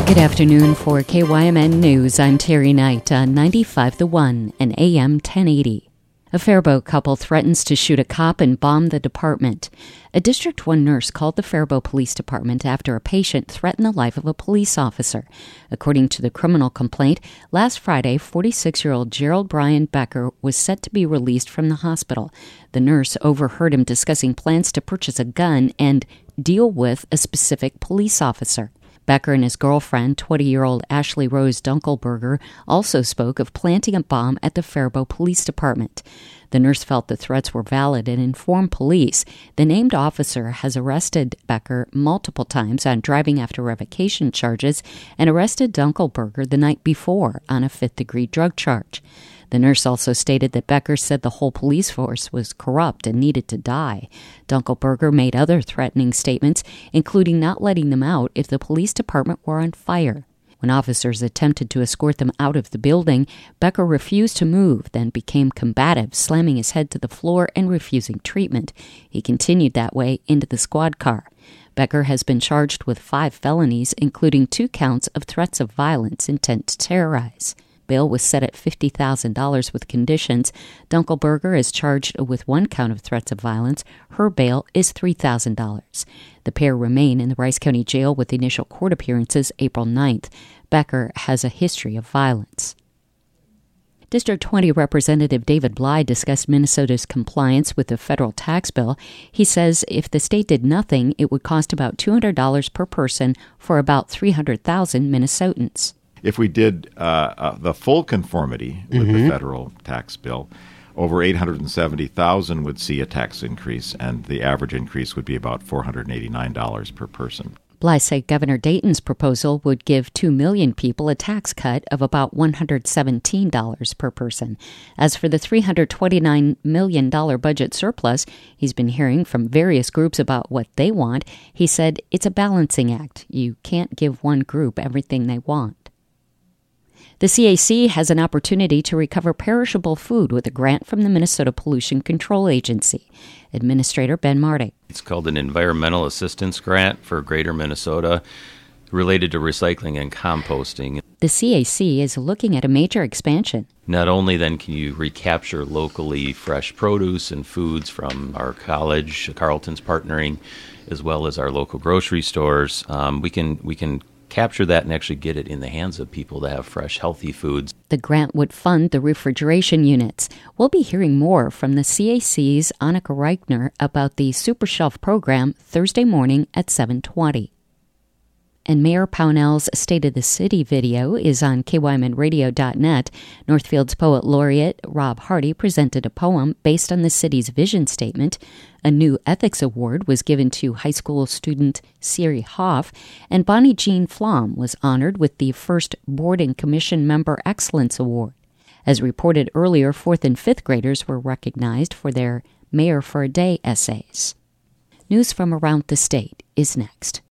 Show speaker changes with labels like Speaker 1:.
Speaker 1: Good afternoon for KYMN News. I'm Terry Knight on 95 The One and AM 1080. A Faribault couple threatens to shoot a cop and bomb the department. A District 1 nurse called the Faribault Police Department after a patient threatened the life of a police officer. According to the criminal complaint, last Friday, 46-year-old Gerald Brian Becker was set to be released from the hospital. The nurse overheard him discussing plans to purchase a gun and deal with a specific police officer. Becker and his girlfriend, 20-year-old Ashley Rose Dunkelberger, also spoke of planting a bomb at the Faribault Police Department. The nurse felt the threats were valid and informed police. The named officer has arrested Becker multiple times on driving after revocation charges and arrested Dunkelberger the night before on a fifth-degree drug charge. The nurse also stated that Becker said the whole police force was corrupt and needed to die. Dunkelberger made other threatening statements, including not letting them out if the police department were on fire. When officers attempted to escort them out of the building, Becker refused to move, then became combative, slamming his head to the floor and refusing treatment. He continued that way into the squad car. Becker has been charged with 5 felonies, including 2 counts of threats of violence intent to terrorize. Bail was set at $50,000 with conditions. Dunkelberger is charged with 1 count of threats of violence. Her bail is $3,000. The pair remain in the Rice County Jail with initial court appearances April 9th. Becker has a history of violence. District 20 Representative David Bly discussed Minnesota's compliance with the federal tax bill. He says if the state did nothing, it would cost about $200 per person for about 300,000 Minnesotans.
Speaker 2: If we did the full conformity with the federal tax bill, over 870,000 would see a tax increase, and the average increase would be about $489 per person.
Speaker 1: Bly said Governor Dayton's proposal would give 2 million people a tax cut of about $117 per person. As for the $329 million budget surplus, he's been hearing from various groups about what they want. He said it's a balancing act. You can't give one group everything they want. The CAC has an opportunity to recover perishable food with a grant from the Minnesota Pollution Control Agency. Administrator Ben Marty.
Speaker 3: It's called an Environmental Assistance Grant for Greater Minnesota related to recycling and composting.
Speaker 1: The CAC is looking at a major expansion.
Speaker 3: Not only then can you recapture locally fresh produce and foods from our college, Carleton's partnering, as well as our local grocery stores, we can capture that and actually get it in the hands of people that have fresh, healthy foods.
Speaker 1: The grant would fund the refrigeration units. We'll be hearing more from the CAC's Annika Reichner about the Super Shelf program Thursday morning at 7:20. And Mayor Pownell's State of the City video is on KYMNradio.net. Northfield's poet laureate Rob Hardy presented a poem based on the city's vision statement. A new ethics award was given to high school student Siri Hoff, and Bonnie Jean Flom was honored with the first Board and Commission Member Excellence Award. As reported earlier, 4th and 5th graders were recognized for their Mayor for a Day essays. News from around the state is next.